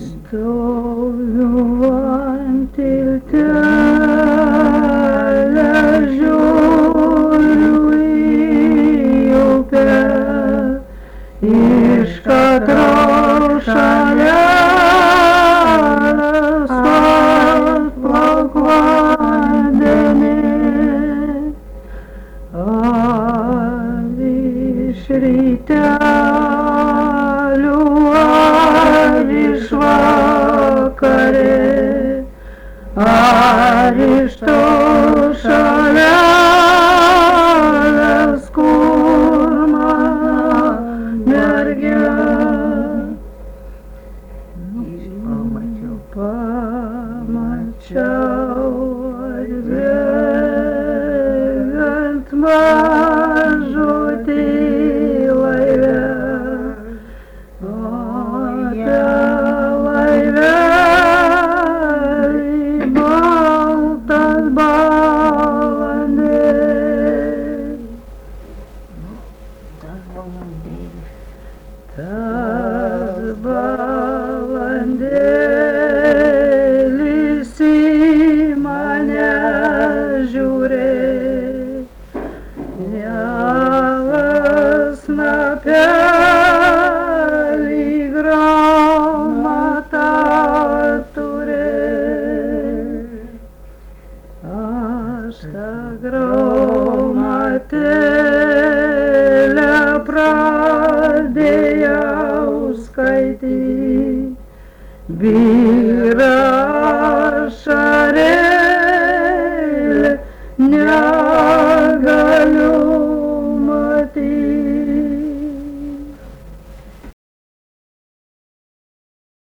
Stoviu ant tiltelio, žiūriu į upę, iš katros šalies atplauk vandenį, ar iš rytelių, ar iš vakarė, ar iš tos šalies, kur man mergia. Pamačiau atbėgant mažutį laivę, o apie laivelį baltas balandėlis. Tas balandėlis į mane žiūri, mielas snapelį gramatą turi. Aš tą gramatėlę pradėjau skaityti, vyra